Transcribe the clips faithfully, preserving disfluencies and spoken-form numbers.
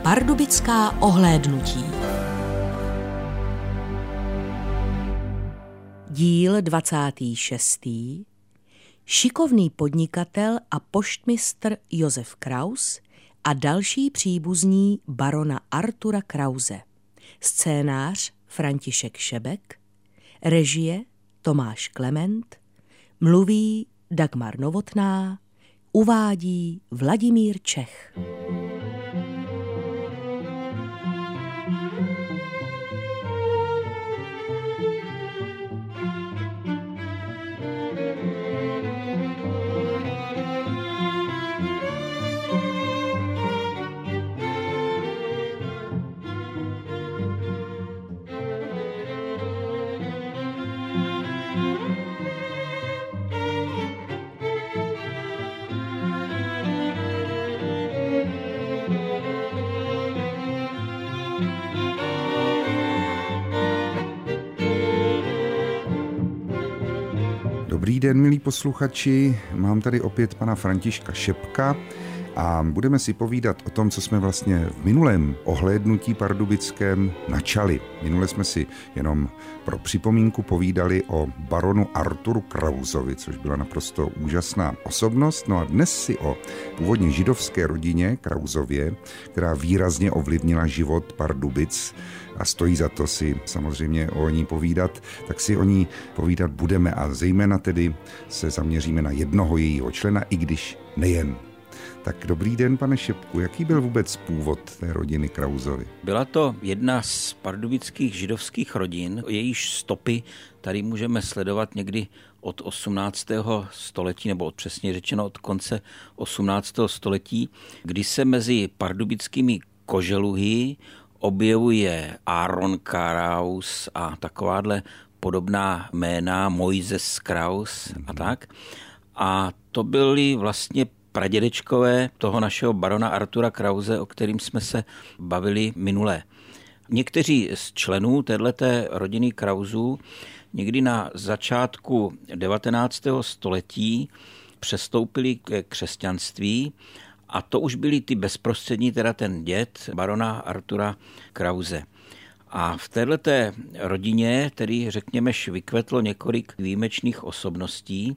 Pardubická ohlédnutí. Díl dvacátý šestý. Šikovný podnikatel a poštmistr Josef Kraus a další příbuzní barona Artura Krause. Scénář František Šebek. Režie Tomáš Klement. Mluví Dagmar Novotná. Uvádí Vladimír Čech. Dobrý den, milí posluchači, mám tady opět pana Františka Šebka a budeme si povídat o tom, co jsme vlastně v minulém ohlédnutí pardubickém načali. Minule jsme si jenom pro připomínku povídali o baronu Arturu Krausovi, což byla naprosto úžasná osobnost. No a dnes si o původně židovské rodině Krausově, která výrazně ovlivnila život Pardubic a stojí za to si samozřejmě o ní povídat, tak si o ní povídat budeme a zejména tedy se zaměříme na jednoho jejího člena, i když nejen. Tak dobrý den, pane Šebku, jaký byl vůbec původ té rodiny Krausovy? Byla to jedna z pardubických židovských rodin, jejíž stopy tady můžeme sledovat někdy od osmnáctého století, nebo od přesně řečeno od konce osmnáctého století, kdy se mezi pardubickými koželuhy objevuje Aaron Kraus a takováhle podobná jména, Mojzes Kraus a tak. A to byly vlastně pradědečkové toho našeho barona Artura Krause, o kterým jsme se bavili minule. Někteří z členů téhleté rodiny Krausů někdy na začátku devatenáctého století přestoupili ke křesťanství a to už byli ty bezprostřední, teda ten děd barona Artura Krause. A v této rodině, tedy řekněme, vykvetlo několik výjimečných osobností.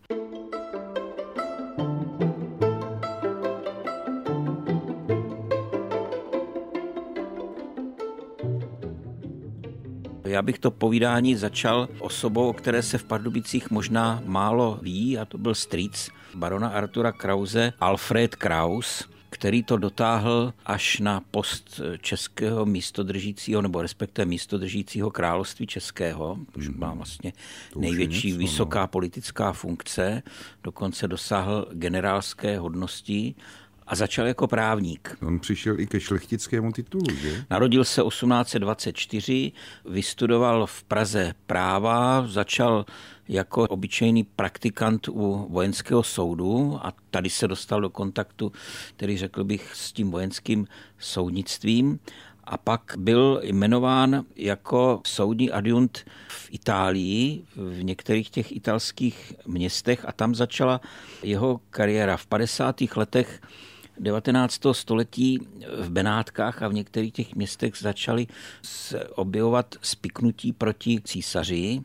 Já bych to povídání začal osobou, o které se v Pardubicích možná málo ví, a to byl strýc barona Artura Krause, Alfred Kraus, který to dotáhl až na post českého místodržícího, nebo respektive místodržícího království českého, což má vlastně největší něco, vysoká no. politická funkce, dokonce dosáhl generálské hodnosti a začal jako právník. On přišel i ke šlechtickému titulu, že? Narodil se osmnáct set dvacet čtyři, vystudoval v Praze práva, začal jako obyčejný praktikant u vojenského soudu a tady se dostal do kontaktu, tedy řekl bych, s tím vojenským soudnictvím. A pak byl jmenován jako soudní adjunt v Itálii, v některých těch italských městech a tam začala jeho kariéra. V padesátých letech devatenáctého století v Benátkách a v některých těch městech začaly se objevovat spiknutí proti císaři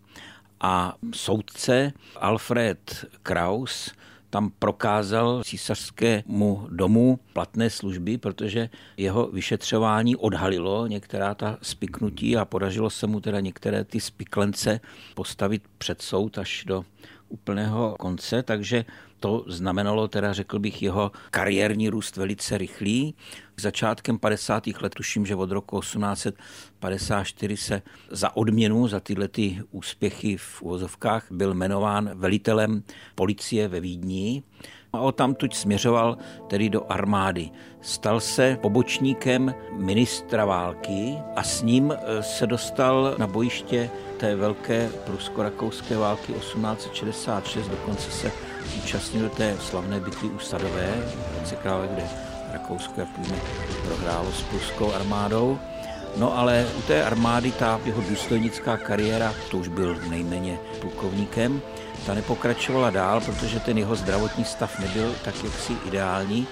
a soudce Alfred Kraus tam prokázal císařskému domu platné služby, protože jeho vyšetřování odhalilo některá ta spiknutí a podařilo se mu teda některé ty spiklence postavit před soud až do úplného konce, takže to znamenalo teda, řekl bych, jeho kariérní růst velice rychlý. Začátkem padesátých let, tuším, že od roku osmnáct set padesát čtyři se za odměnu, za tyhle ty úspěchy v uvozovkách, byl jmenován velitelem policie ve Vídni a odtamtud směřoval tedy do armády. Stal se pobočníkem ministra války a s ním se dostal na bojiště té velké prusko-rakouské války osmnáct set šedesát šest, dokonce se účastnil do té slavné bitvy u Sadové, kde Rakousko, jak víme, prohrálo s pruskou armádou. No ale u té armády ta jeho důstojnická kariéra, to už byl nejméně plukovníkem, ta nepokračovala dál, protože ten jeho zdravotní stav nebyl tak jaksi ideální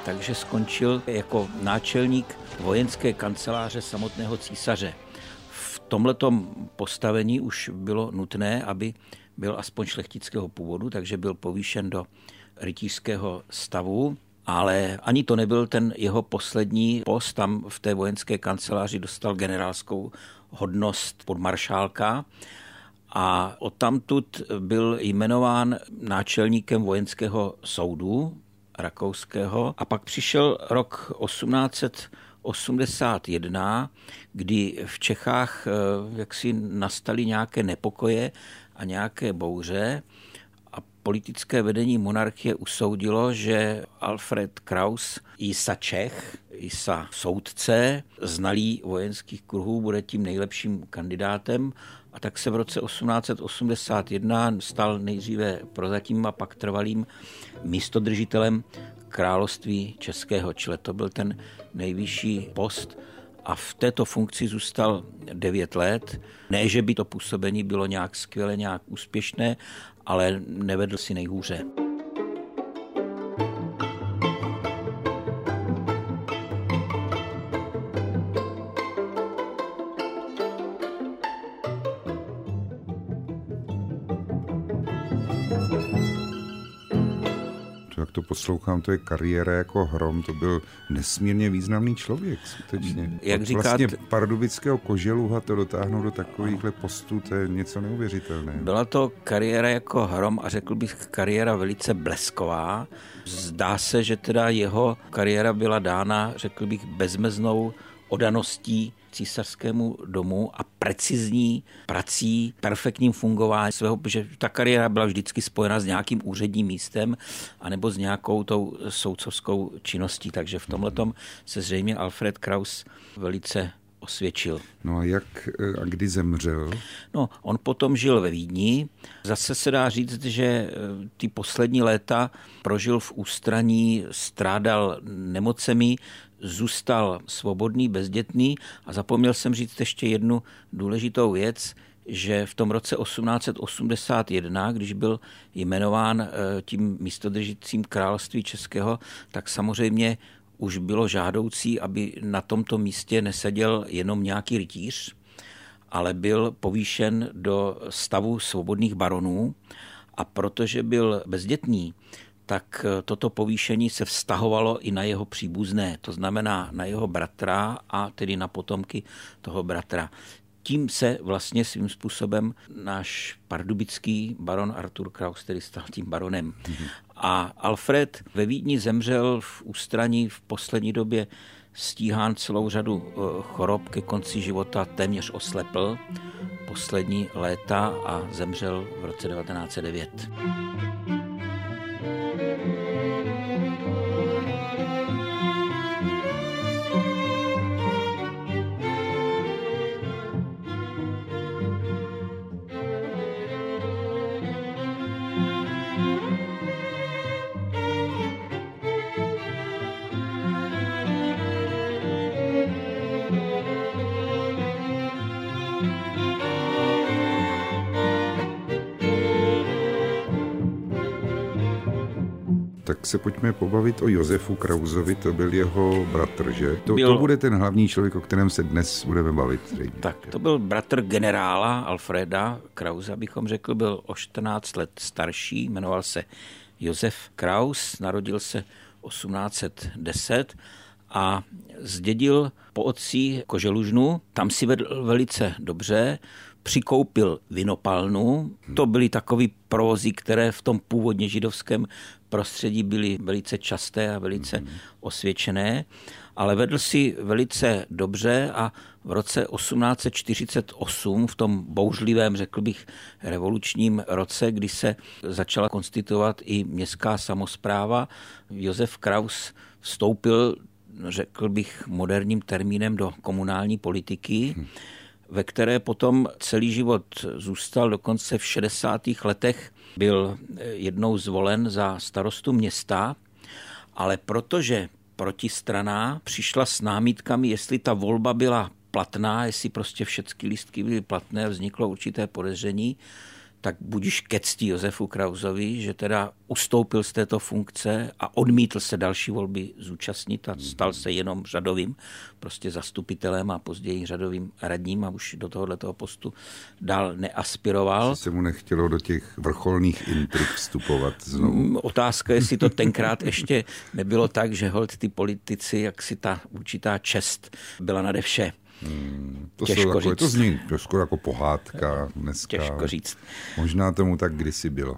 takže skončil jako náčelník vojenské kanceláře samotného císaře. V tomhletom postavení už bylo nutné, aby byl aspoň šlechtického původu, takže byl povýšen do rytířského stavu, ale ani to nebyl ten jeho poslední post. Tam v té vojenské kanceláři dostal generálskou hodnost podmaršálka a odtamtud byl jmenován náčelníkem vojenského soudu rakouského a pak přišel rok osmnáct set osmdesát jedna, kdy v Čechách jaksi nastaly nějaké nepokoje a nějaké bouře a politické vedení monarchie usoudilo, že Alfred Kraus, jisa Čech, jisa soudce, znalý vojenských kruhů, bude tím nejlepším kandidátem a tak se v roce osmnáct set osmdesát jedna stal nejdříve prozatím a pak trvalým místodržitelem království českého, čili to byl ten nejvyšší post a v této funkci zůstal devět let. Ne, že by to působení bylo nějak skvěle, nějak úspěšné, ale nevedl si nejhůře. Jak to poslouchám, to je kariéra jako hrom, to byl nesmírně významný člověk, skutečně. Jak Od říkáte, vlastně pardubického koželuha to dotáhnout do takovýchhle postů, to je něco neuvěřitelné. Byla to kariéra jako hrom a řekl bych kariéra velice blesková. Zdá se, že teda jeho kariéra byla dána, řekl bych, bezmeznou oddaností císařskému domu a precizní prací, perfektním fungováním svého, protože ta kariéra byla vždycky spojena s nějakým úředním místem anebo s nějakou tou soudcovskou činností, takže v tomhletom se zřejmě Alfred Kraus velice osvědčil. No a jak a kdy zemřel? No, on potom žil ve Vídni. Zase se dá říct, že ty poslední léta prožil v ústraní, strádal nemocemi, zůstal svobodný, bezdětný a zapomněl jsem říct ještě jednu důležitou věc, že v tom roce osmnáct set osmdesát jedna, když byl jmenován tím místodržícím království českého, tak samozřejmě už bylo žádoucí, aby na tomto místě neseděl jenom nějaký rytíř, ale byl povýšen do stavu svobodných baronů a protože byl bezdětný, tak toto povýšení se vztahovalo i na jeho příbuzné, to znamená na jeho bratra a tedy na potomky toho bratra. Tím se vlastně svým způsobem náš pardubický baron Artur Kraus, který stal tím baronem. Mm-hmm. A Alfred ve Vídni zemřel v ústraní, v poslední době stíhán celou řadu chorob, ke konci života téměř oslepl poslední léta a zemřel v roce devatenáct set devět. Tak se pojďme pobavit o Josefu Krausovi, to byl jeho bratr, že? To, byl... to bude ten hlavní člověk, o kterém se dnes budeme bavit. Zřejmě. Tak, to byl bratr generála Alfreda Krause, abychom řekl, byl o čtrnáct let starší, jmenoval se Josef Kraus, narodil se osmnáct set deset a zdědil po otci Koželužnu, tam si vedl velice dobře, přikoupil vinopalnu, to byly takový provozy, které v tom původně židovském prostředí byly velice časté a velice mm-hmm. osvědčené, ale vedl si velice dobře a v roce osmnáct set čtyřicet osm, v tom bouřlivém, řekl bych, revolučním roce, kdy se začala konstituovat i městská samospráva, Josef Kraus vstoupil, řekl bych, moderním termínem do komunální politiky, mm. ve které potom celý život zůstal, dokonce v šedesátých letech byl jednou zvolen za starostu města, ale protože protistrana přišla s námitkami, jestli ta volba byla platná, jestli prostě všechny lístky byly platné, vzniklo určité podezření, tak budiž ke cti Josefu Krausovi, že teda ustoupil z této funkce a odmítl se další volby zúčastnit a stal se jenom řadovým prostě zastupitelem a později řadovým radním a už do tohoto postu dál neaspiroval. Se mu nechtělo do těch vrcholných intrik vstupovat znovu. Otázka, jestli to tenkrát ještě nebylo tak, že holt ty politici, jak si ta určitá čest byla nade vše. Hmm, to, Těžko takové, to zní trošku jako pohádka dneska. Těžko říct. Možná tomu tak kdysi bylo.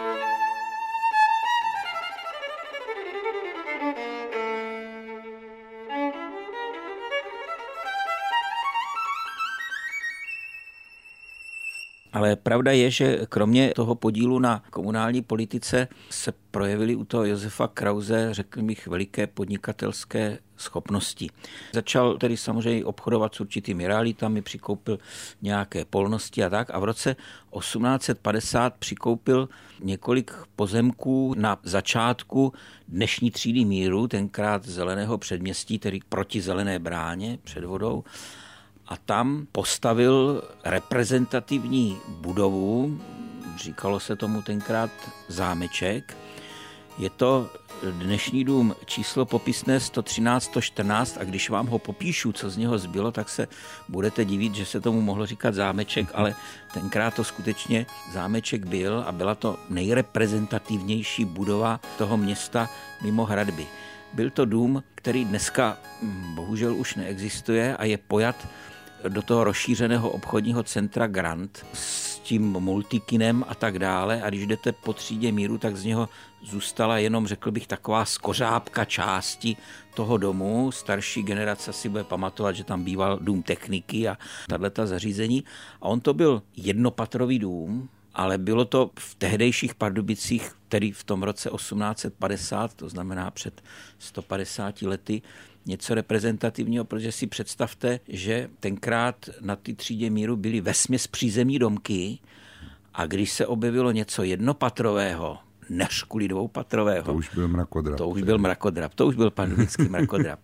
Ale pravda je, že kromě toho podílu na komunální politice se projevily u toho Josefa Krause, řekl bych, veliké podnikatelské schopnosti. Začal tedy samozřejmě obchodovat s určitými realitami, přikoupil nějaké polnosti a tak a v roce osmnáct set padesát přikoupil několik pozemků na začátku dnešní třídy Míru, tenkrát Zeleného předměstí, tedy proti Zelené bráně před vodou. A tam postavil reprezentativní budovu, říkalo se tomu tenkrát zámeček. Je to dnešní dům číslo popisné sto třináct sto čtrnáct a když vám ho popíšu, co z něho zbylo, tak se budete divit, že se tomu mohlo říkat zámeček, ale tenkrát to skutečně zámeček byl a byla to nejreprezentativnější budova toho města mimo hradby. Byl to dům, který dneska bohužel už neexistuje a je pojat do toho rozšířeného obchodního centra Grand s tím multikinem a tak dále. A když jdete po třídě Míru, tak z něho zůstala jenom, řekl bych, taková skořápka části toho domu. Starší generace si bude pamatovat, že tam býval dům techniky a tato zařízení. A on to byl jednopatrový dům, ale bylo to v tehdejších Pardubicích, tedy v tom roce osmnáct set padesát, to znamená před sto padesáti lety, něco reprezentativního, protože si představte, že tenkrát na ty třídě Míru byly vesměs přízemní domky a když se objevilo něco jednopatrového, než kvůli dvoupatrového, to už byl mrakodrap. To už byl mrakodrap, to už byl pardubický mrakodrap.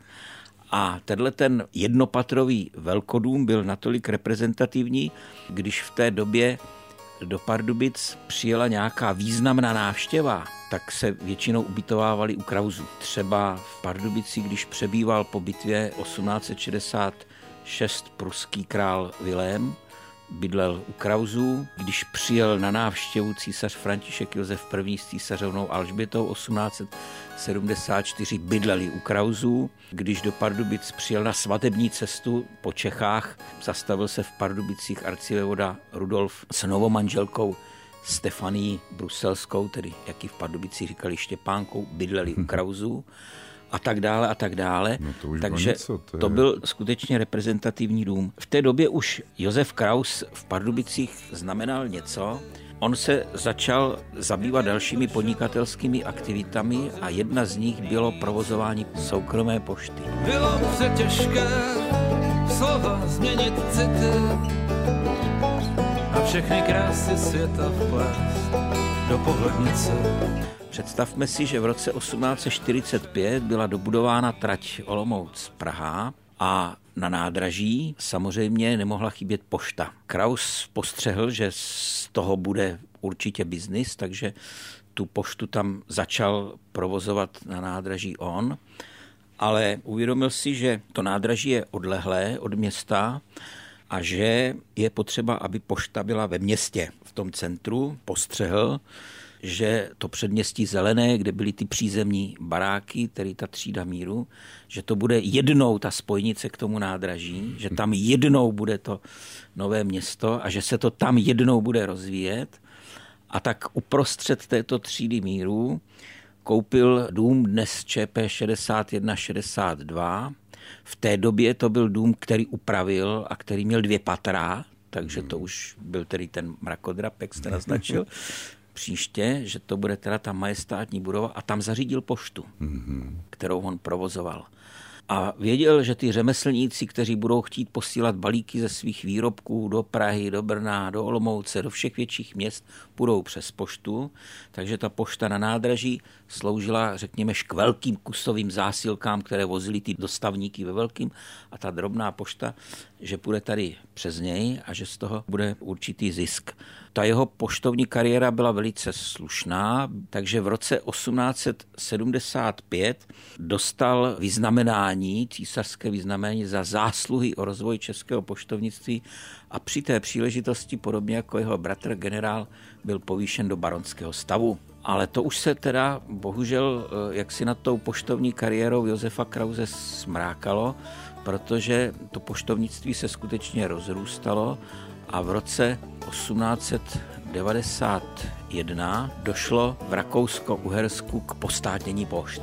A tenhle ten jednopatrový velkodům byl natolik reprezentativní, když v té době do Pardubic přijela nějaká významná návštěva, tak se většinou ubytovávali u Krausů. Třeba v Pardubici, když přebýval po bitvě osmnáct set šedesát šest pruský král Vilém, bydlel u Krausů. Když přijel na návštěvu císař František Josef I. s císařovnou Alžbětou osmnáct set sedmdesát čtyři, bydleli u Krausů. Když do Pardubic přijel na svatební cestu po Čechách, zastavil se v Pardubicích arcivévoda Rudolf s novomanželkou Stefanii Bruselskou, tedy jak ji v Pardubicích říkali Štěpánkou, bydleli u Krausů. A tak dále a tak dále. No to Takže něco, to, je... to byl skutečně reprezentativní dům. V té době už Josef Kraus v Pardubicích znamenal něco. On se začal zabývat dalšími podnikatelskými aktivitami a jedna z nich bylo provozování soukromé pošty. Bylo přetěžké slova změnit city a všechny krásy světa vplést do pohlednice. Představme si, že v roce osmnáct set čtyřicet pět byla dobudována trať Olomouc-Praha a na nádraží samozřejmě nemohla chybět pošta. Kraus postřehl, že z toho bude určitě biznis, takže tu poštu tam začal provozovat na nádraží on, ale uvědomil si, že to nádraží je odlehlé od města a že je potřeba, aby pošta byla ve městě, v tom centru. Postřehl, že to předměstí Zelené, kde byly ty přízemní baráky, tedy ta třída Míru, že to bude jednou ta spojnice k tomu nádraží, že tam jednou bude to nové město a že se to tam jednou bude rozvíjet. A tak uprostřed této třídy Míru koupil dům dnes Č P šedesát jedna šedesát dva. V té době to byl dům, který upravil a který měl dvě patra, takže to už byl tedy ten mrakodrap, jak jste naznačil. Příště, že to bude teda ta majestátní budova a tam zařídil poštu, mm-hmm. kterou on provozoval. A věděl, že ty řemeslníci, kteří budou chtít posílat balíky ze svých výrobků do Prahy, do Brna, do Olomouce, do všech větších měst, budou přes poštu, takže ta pošta na nádraží sloužila, řekněme, k velkým kusovým zásilkám, které vozily ty dostavníky ve velkým a ta drobná pošta, že půjde tady přes něj a že z toho bude určitý zisk. Ta jeho poštovní kariéra byla velice slušná, takže v roce osmnáct set sedmdesát pět dostal vyznamenání, císařské vyznamenání za zásluhy o rozvoj českého poštovnictví a při té příležitosti, podobně jako jeho bratr generál, byl povýšen do baronského stavu. Ale to už se teda bohužel jaksi nad tou poštovní kariérou Josefa Krause smrákalo, protože to poštovnictví se skutečně rozrůstalo a v roce osmnáct set devadesát jedna došlo v Rakousko-Uhersku k postátnění pošt.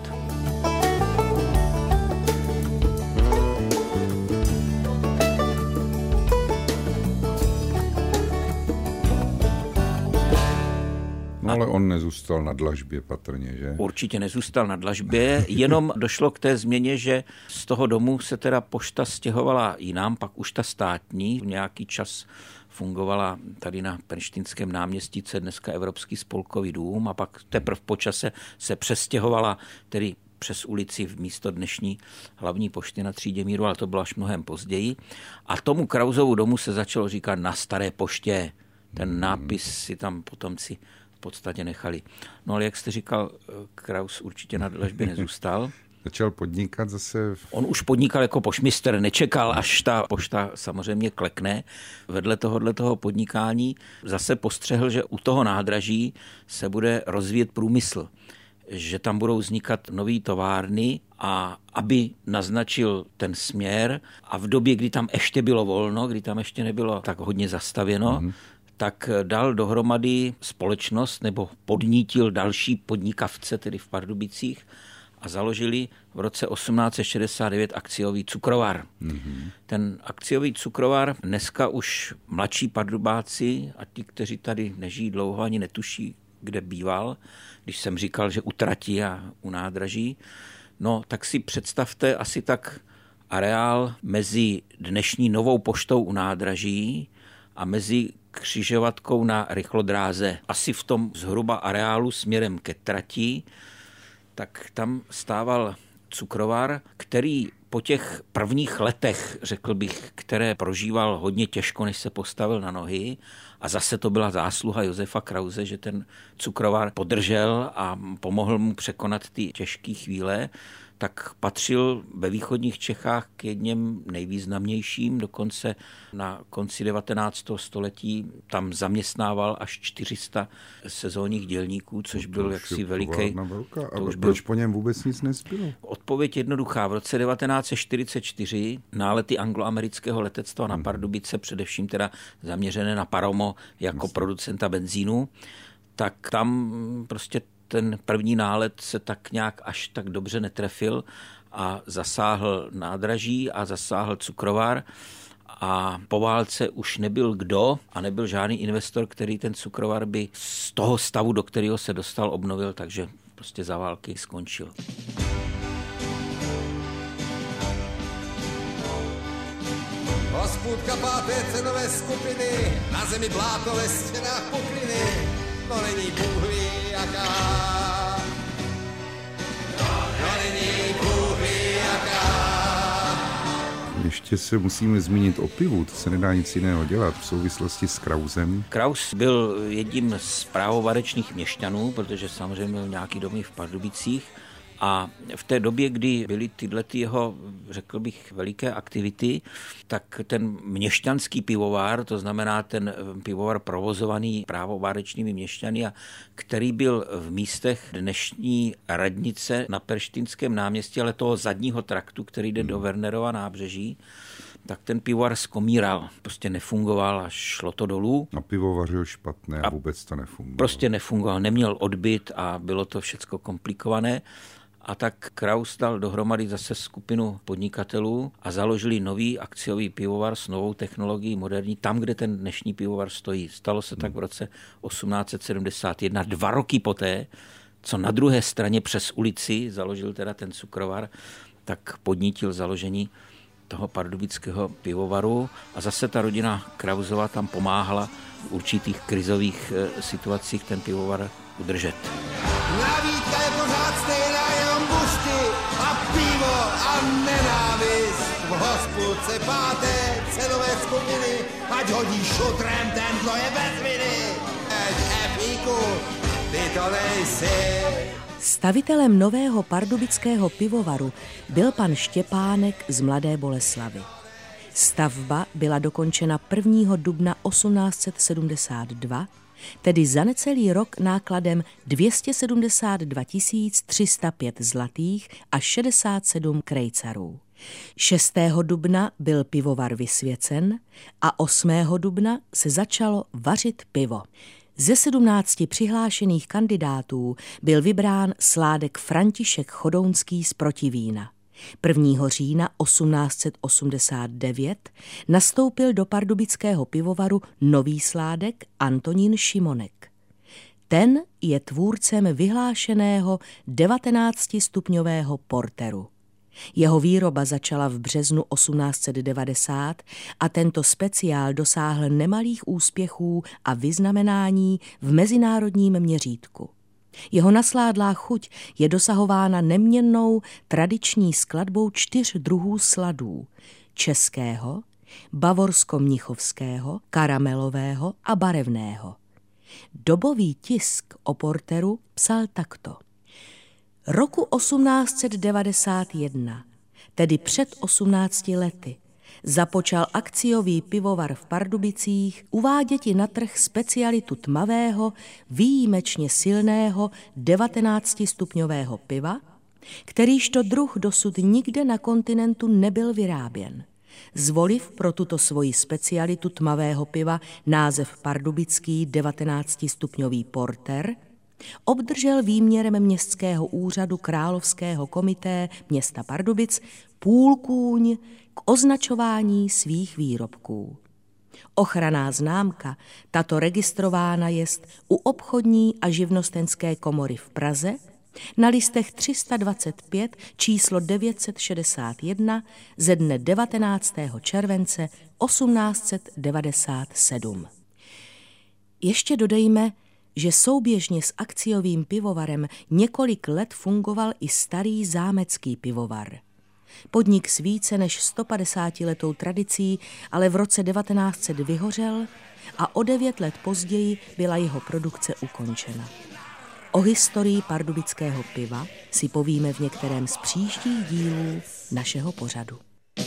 No ale on nezůstal na dlažbě patrně, že? Určitě nezůstal na dlažbě, jenom došlo k té změně, že z toho domu se teda pošta stěhovala jinam, pak už ta státní, nějaký čas fungovala tady na Pernštejnském náměstí, co je dneska Evropský spolkový dům, a pak teprve po čase se přestěhovala tedy přes ulici v místo dnešní hlavní pošty na Třídě míru, ale to bylo až mnohem později. A tomu Krausovu domu se začalo říkat Na staré poště. Ten nápis si tam potomci v podstatě nechali. No ale jak jste říkal, Kraus určitě na dlažbě nezůstal. Začal podnikat zase... V... On už podnikal jako poštmistr, nečekal, až ta pošta samozřejmě klekne. Vedle tohohle toho podnikání zase postřehl, že u toho nádraží se bude rozvíjet průmysl, že tam budou vznikat nové továrny, a aby naznačil ten směr a v době, kdy tam ještě bylo volno, kdy tam ještě nebylo tak hodně zastavěno, mm. tak dal dohromady společnost nebo podnítil další podnikavce, tedy v Pardubicích, a založili v roce osmnáct set šedesát devět akciový cukrovar. Mm-hmm. Ten akciový cukrovar dneska už mladší pardubáci a ti, kteří tady nežijí dlouho, ani netuší, kde býval, když jsem říkal, že u trati a u nádraží, no tak si představte asi tak areál mezi dnešní Novou poštou u nádraží a mezi křižovatkou na rychlodráze. Asi v tom zhruba areálu směrem ke trati, tak tam stával cukrovar, který po těch prvních letech, řekl bych, které prožíval hodně těžko, než se postavil na nohy, a zase to byla zásluha Josefa Krause, že ten cukrovar podržel a pomohl mu překonat ty těžké chvíle, tak patřil ve východních Čechách k jedním nejvýznamnějším, dokonce na konci devatenáctého století tam zaměstnával až čtyři sta sezónních dělníků, což to byl jaksi veliký... Velká. A proč byl... po něm vůbec nic nezbylo? Odpověď jednoduchá. V roce devatenáct set čtyřicet čtyři nálety angloamerického letectva na Pardubice, především teda zaměřené na Paromo jako Myslím. producenta benzínu, tak tam prostě ten první nálet se tak nějak až tak dobře netrefil a zasáhl nádraží a zasáhl cukrovar a po válce už nebyl kdo a nebyl žádný investor, který ten cukrovar by z toho stavu, do kterého se dostal, obnovil, takže prostě za války skončil. Hospůdka páté cenové skupiny, na zemi bláto, ve stěnách pokliny, no není Bůh ví jaká. No není Bůh ví jaká. Ještě se musíme zmínit o pivu, to se nedá nic jiného dělat v souvislosti s Krausem. Kraus byl jedním z právovarečných měšťanů, protože samozřejmě měl nějaký domy v Pardubicích. A v té době, kdy byly tyhle ty jeho, řekl bych, veliké aktivity, tak ten měšťanský pivovar, to znamená ten pivovar provozovaný právovárečnými měšťany, a který byl v místech dnešní radnice na Pernštejnském náměstí, ale toho zadního traktu, který jde do Wernerova nábřeží, tak ten pivovar skomíral, prostě nefungoval a šlo to dolů. A pivo vařil špatné a vůbec to nefungovalo. Prostě nefungoval, neměl odbyt a bylo to všecko komplikované. A tak Kraus dal dohromady zase skupinu podnikatelů a založili nový akciový pivovar s novou technologií moderní, tam, kde ten dnešní pivovar stojí. Stalo se tak v roce osmnáct set sedmdesát jedna, dva roky poté, co na druhé straně přes ulici založil teda ten cukrovar, tak podnítil založení toho pardubického pivovaru a zase ta rodina Krausova tam pomáhala v určitých krizových situacích ten pivovar udržet. Navítka je pořád stejná, jenom bušty a pivo a nenávist. v hospůdce páté cenové skupiny, ať hodí šutrem ten, kdo je bez viny. Ať Efíku, ty to nejsi. Stavitelem nového pardubického pivovaru byl pan Štěpánek z Mladé Boleslavi. Stavba byla dokončena prvního dubna osmnáct set sedmdesát dva, tedy za necelý rok nákladem dvě stě sedmdesát dva tisíc tři sta pět zlatých a šedesát sedm krejcarů. šestého dubna byl pivovar vysvěcen a osmého dubna se začalo vařit pivo. Ze sedmnácti přihlášených kandidátů byl vybrán sládek František Chodounský z Protivína. prvního října osmnáct set osmdesát devět nastoupil do pardubického pivovaru nový sládek Antonín Šimonek. Ten je tvůrcem vyhlášeného devatenáctistupňového porteru. Jeho výroba začala v březnu osmnáct set devadesát a tento speciál dosáhl nemalých úspěchů a vyznamenání v mezinárodním měřítku. Jeho nasládlá chuť je dosahována neměnnou tradiční skladbou čtyř druhů sladů: českého, bavorsko-mnichovského, karamelového a barevného. Dobový tisk o porteru psal takto. Roku osmnáct set devadesát jedna, tedy před osmnácti lety, započal akciový pivovar v Pardubicích uváděti na trh specialitu tmavého, výjimečně silného devatenáctistupňového piva, kterýžto druh dosud nikde na kontinentu nebyl vyráběn. Zvoliv pro tuto svoji specialitu tmavého piva název pardubický devatenáctistupňový porter, obdržel výměrem městského úřadu Královského komité města Pardubic půlkůň k označování svých výrobků. Ochranná známka tato registrována jest u obchodní a živnostenské komory v Praze na listech tři sta dvacet pět číslo devět set šedesát jedna ze dne devatenáctého července osmnáct set devadesát sedm. Ještě dodejme, že souběžně s akciovým pivovarem několik let fungoval i starý zámecký pivovar. Podnik s více než sto padesátiletou tradicí ale v roce devatenáct set vyhořel a o devět let později byla jeho produkce ukončena. O historii pardubického piva si povíme v některém z příštích dílů našeho pořadu.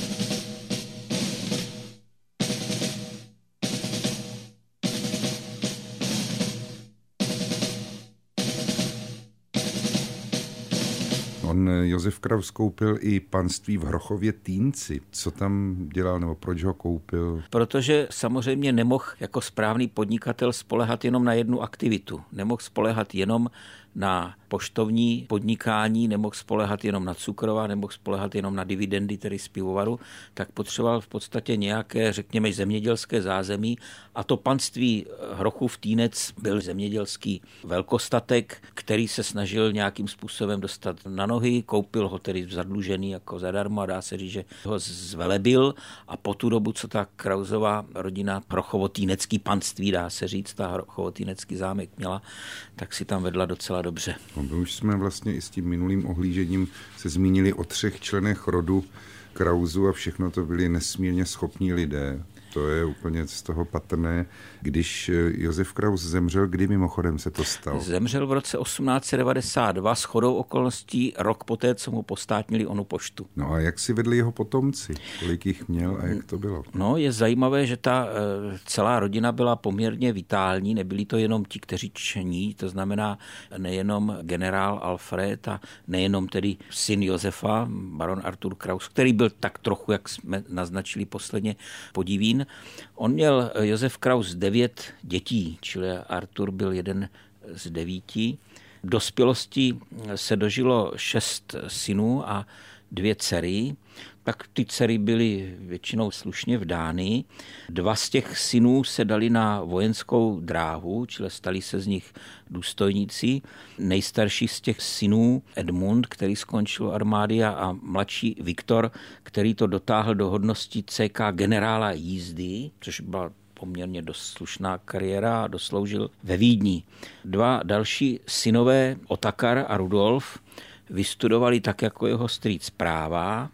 On, Josef Kraus, koupil i panství v Hrochově Týnci. Co tam dělal, nebo proč ho koupil? Protože samozřejmě nemohl jako správný podnikatel spoléhat jenom na jednu aktivitu. Nemohl spoléhat jenom na poštovní podnikání, nemohl spoléhat jenom na cukrová, nemohl spoléhat jenom na dividendy, tedy z pivovaru, tak potřeboval v podstatě nějaké, řekněme, zemědělské zázemí a to panství Hrochův Týnec byl zemědělský velkostatek, který se snažil nějakým způsobem dostat na nohy, koupil ho tedy zadlužený jako zadarmo a dá se říct, že ho zvelebil a po tu dobu, co ta Krausová rodina Hrochovo-Týnecký panství, dá se říct, ta Hrochovo-Týnecký zámek měla, tak si tam vedla docela dobře. No, už jsme vlastně i s tím minulým ohlížením se zmínili o třech členech rodu Krausu a všechno to byli nesmírně schopní lidé. To je úplně z toho patrné. Když Josef Kraus zemřel, kdy mimochodem se to stalo? Zemřel v roce osmnáct set devadesát dva s shodou okolností rok poté, co mu postátnili onu poštu. No a jak si vedli jeho potomci? Kolik jich měl a jak to bylo? No, je zajímavé, že ta e, celá rodina byla poměrně vitální, nebyli to jenom ti, kteří čení, to znamená nejenom generál Alfred a nejenom tedy syn Josefa, baron Artur Kraus, který byl tak trochu, jak jsme naznačili posledně, podivín. On měl, Josef Kraus, devět dětí, čili Artur byl jeden z devíti. V dospělosti se dožilo šest synů a dvě dcery, tak ty dcery byly většinou slušně vdány. Dva z těch synů se dali na vojenskou dráhu, čili stali se z nich důstojníci. Nejstarší z těch synů Edmund, který skončil armády, a mladší Viktor, který to dotáhl do hodnosti C K generála jízdy, což byla poměrně dost slušná kariéra a dosloužil ve Vídni. Dva další synové, Otakar a Rudolf, vystudovali tak jako jeho strýc práva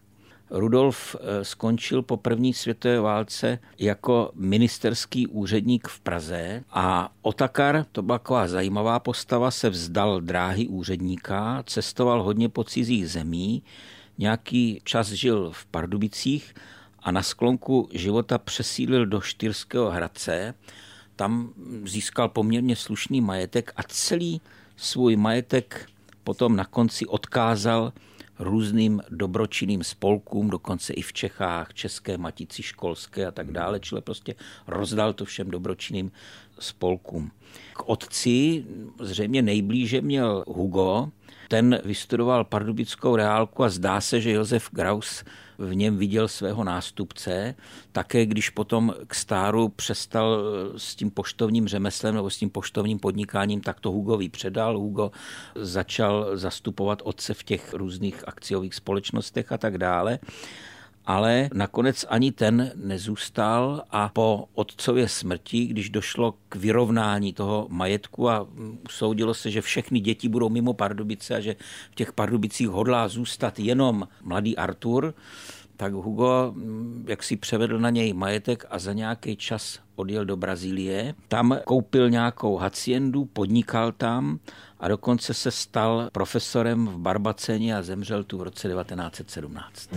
Rudolf skončil po první světové válce jako ministerský úředník v Praze a Otakar, to byla taková zajímavá postava, se vzdal dráhy úředníka, cestoval hodně po cizích zemí, nějaký čas žil v Pardubicích a na sklonku života přesídlil do Štýrského Hradce. Tam získal poměrně slušný majetek a celý svůj majetek potom na konci odkázal různým dobročinným spolkům, dokonce i v Čechách, České matici školské a tak dále, čili prostě rozdal to všem dobročinným spolkům. K otci zřejmě nejblíže měl Hugo, ten vystudoval pardubickou reálku a zdá se, že Josef Graus v něm viděl svého nástupce. Také když potom k stáru přestal s tím poštovním řemeslem nebo s tím poštovním podnikáním, tak to Hugovi předal. Hugo začal zastupovat otce v těch různých akciových společnostech a tak dále. Ale nakonec ani ten nezůstal a po otcově smrti, když došlo k vyrovnání toho majetku a usoudilo se, že všechny děti budou mimo Pardubice a že v těch Pardubicích hodlá zůstat jenom mladý Artur, tak Hugo jak si převedl na něj majetek a za nějaký čas odjel do Brazílie. Tam koupil nějakou haciendu, podnikal tam a dokonce se stal profesorem v Barbaceně a zemřel tu v roce devatenáct set sedmnáct.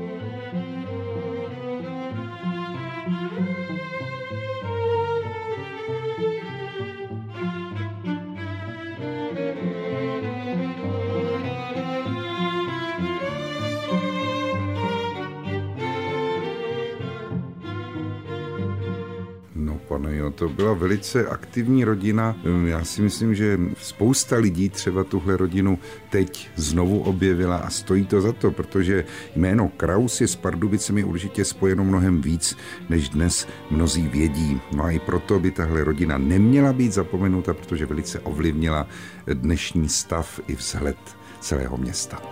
Pane, jo, to byla velice aktivní rodina. Já si myslím, že spousta lidí třeba tuhle rodinu teď znovu objevila a stojí to za to, protože jméno Kraus je s Pardubicemi určitě spojeno mnohem víc, než dnes mnozí vědí. No a i proto by tahle rodina neměla být zapomenuta, protože velice ovlivnila dnešní stav i vzhled celého města.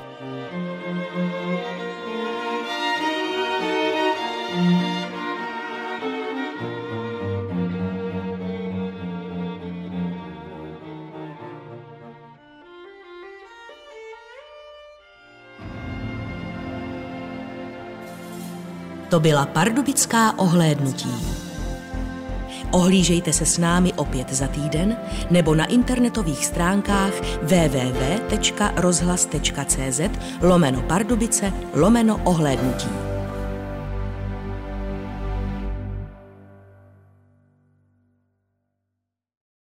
To byla Pardubická ohlédnutí. Ohlížejte se s námi opět za týden nebo na internetových stránkách w w w tečka rozhlas tečka c z lomeno Pardubice lomeno ohlédnutí.